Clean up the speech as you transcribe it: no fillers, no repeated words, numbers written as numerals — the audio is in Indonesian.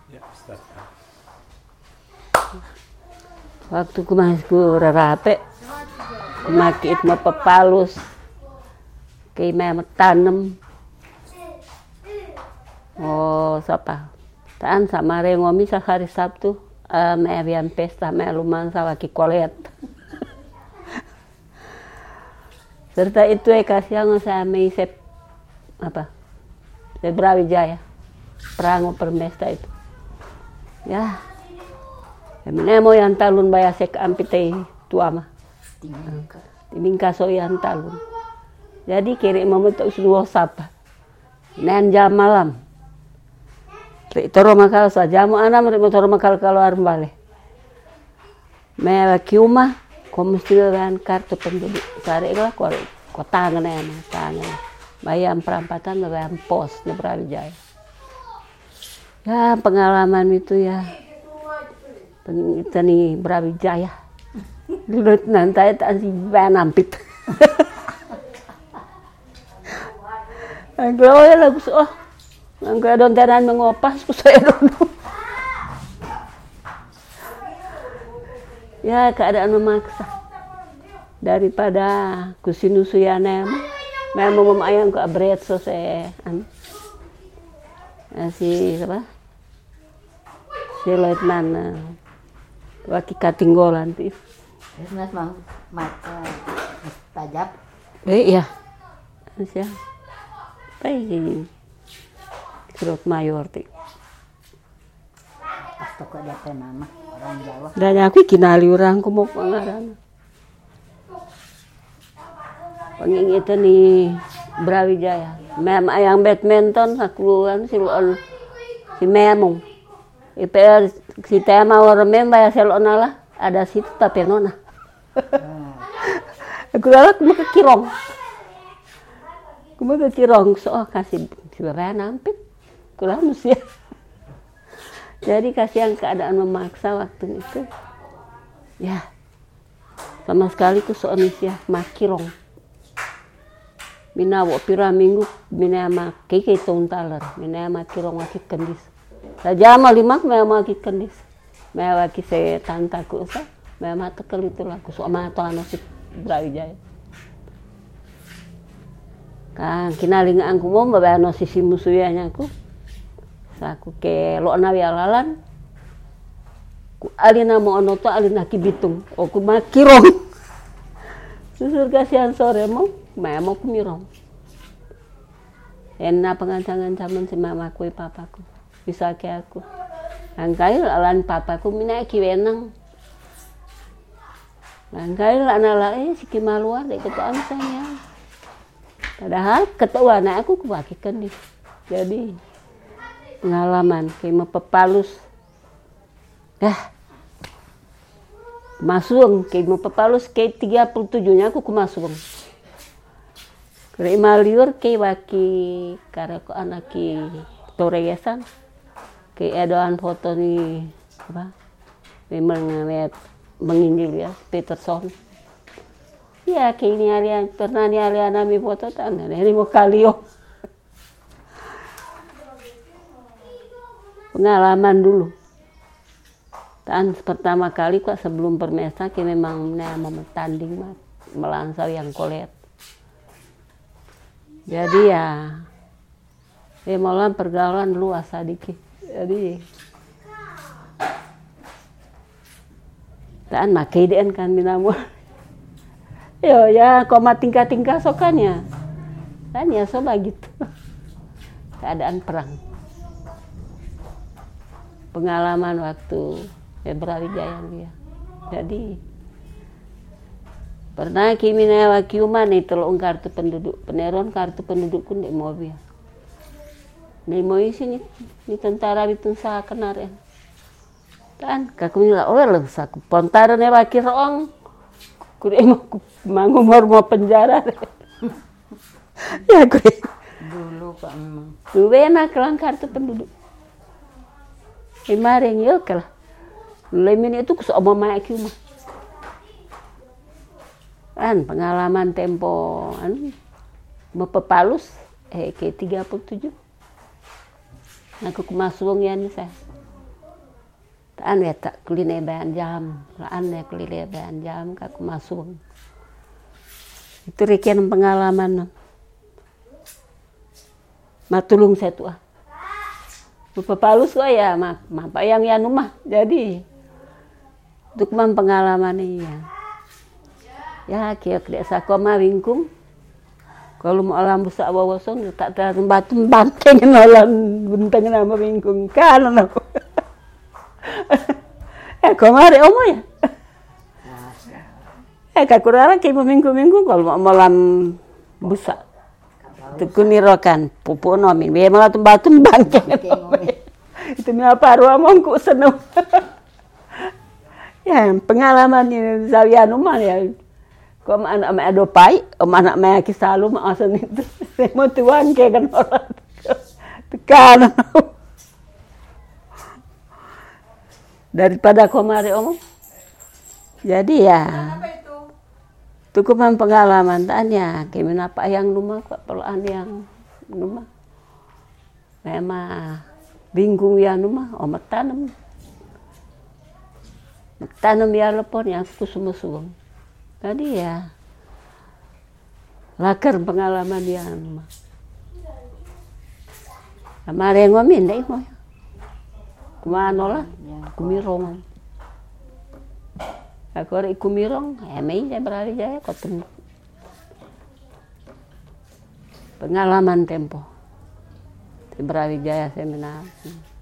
Ya, Ustaz. Waktu ku masih ku rarape, ku makit ma pepalus, kay may tanem. Oh, sapa? Taan sama rengomi sa hari Sabtu, may avian pesta, may luman sa waki kolet. Serta itu kasihan sa may apa? Brawijaya, Prango Permesta itu. Ya. Menemo yang talun baya sek ampitei tua mah. Timingka so yang talun. Jadi kiri memutuk suruh sapa. Nen jam malam. Toro makal saja mu ana mari toro makal keluar balik. Me kiuma komisian kartu penduduk. Sare lah kota ngene mah tangan. Bayam perampatan bayam pos di Brawijaya. Ya pengalaman itu ya. Tani Brawijaya. Lut nanti tak si nampit. Ang ya lagu so. Ang don tenan mengopas ku saya dulu. Ya keadaan memaksa. Daripada kusinusuyana memang memayang ke abret so saya si apa? Si Letnan waki katinggolan ti. Mas mau tajab. Iya. Siya. Pai Surut Mayor ti. Pas toko DP nama orang Jawa. Dan aku kinali orang kumuk pangaran. Pangingit ni Brawijaya. Mem ayang badminton aku si Memong. IPR si tema orang memang ya selona lah ada situ tapi nona. Aku galak mau ke Kirong. Aku mau ke Kirong so kasih si bapak nampit. Kulah musia. Jadi kasihan keadaan memaksa waktu itu. Ya. Sama sekali ku so misia makirong. Mina wo pira minggu mina ma keke tontaler. Mina ma kirong wakit kendis. Saja malimak memang wakit kendis. Memang wakit saya tantaku sa. Memang tekel itu lah. Ku so ma to anosip Brawijaya. Kan kinaling angku mo babano sisi musuyanya aku. Saku ke lo na wialalan. Ku alina mo ono to alina kibitung. O ku makirong. Susur kasihan sore mo, memang ku mirong. Ena pengancangan-ancaman si mamaku papaku. Bisa ke aku. Angkai lalan papaku mina kiwenang. Angkai lana si kimaluar dek ketuaan saya. Padahal ketua anak aku kubagikan nih. Jadi pengalaman kayak pepalus. Masung kayak pepalus kayak 37-nya aku masung. Kira maliur kayak waki karena ko anak toregesan. Kayak edoan foto ni apa? Memang menginjil ya Peterson. Ya kayak ini alian pernah ni alian nami foto tan ini mau kalio. Pengalaman dulu. Tan pertama kali kok sebelum permesa kayak memang mau bertanding melansau yang kolet. Jadi ya malam pergaulan luas sedikit. Jadi taan makai den kan minamu. Yo ya koma tingkah-tingkah sokannya. Kan ya so begitu. Keadaan perang. Pengalaman waktu Brawijaya dia. Jadi pernah kimi na wakiuman itu tolong kartu penduduk. Peneron kartu penduduk kun di mobil. Di mau isi ni tentara bitun sa kenaren. Kan kaku nila lah saku pontaran ya wakil roong. Kude mangumor mau penjara. Ya gue. Dulu Pak memang. Dulu enak kelang kartu penduduk. Imaring yuk lah. Lemin itu kus omama kiuma. Kan pengalaman tempo mepepalus ke 37. Aku kemasung ya nih saya. Taan ya tak kuline bayan jam, laan ya kuline bayan jam kaku masuk. Itu rekian pengalaman. Matulung saya tuh. Lupa palus kok ya, apa yang ya rumah. Jadi itu kemam pengalaman iya. Ya kira kira sako mah wingkung. Kalau mau alam busak bawasong tak ada batu banteng nolan buntang nama wingkung kan aku. Kemari omo ya. Kakurara kayak minggu-minggu kalau mau malam busa. Tukunirokan pupu nomin. Biar malah batu bangkeng. Itu mi apa ruamongku seneng. Ya pengalaman ini zawian rumah ya. Kau anak me adopai, anak me kisalu maasan itu. Mau tuan kayak kan orang. Tekan. Daripada komari omong. Jadi ya. Itu kuman pengalaman tanya. Gimana apa yang rumah kok perluan yang rumah. Memang bingung ya rumah. Omat tanam. Tanam ya lepon yang kusum-sum. Tadi ya. Lakar pengalaman ya rumah. Kemarin ngomin deh mau. Kumano lah, kumirong. Aku ri kumirong, emang saya berari jaya ketemu. Pengalaman tempo. Di Brawijaya saya menang.